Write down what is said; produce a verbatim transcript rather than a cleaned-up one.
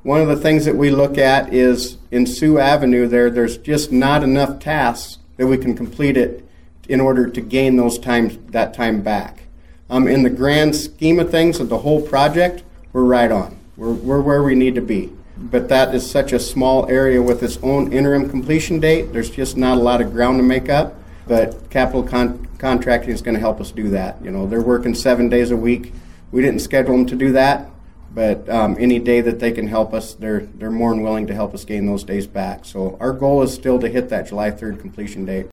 One of the things that we look at is in Sioux Avenue there, there's just not enough tasks that we can complete it in order to gain those times, that time back. Um, in the grand scheme of things of the whole project, we're right on. We're, we're where we need to be. But that is such a small area with its own interim completion date. There's just not a lot of ground to make up. But capital con- contracting is going to help us do that. You know, they're working seven days a week. We didn't schedule them to do that, but um, any day that they can help us, they're they're more than willing to help us gain those days back. So our goal is still to hit that July third completion date.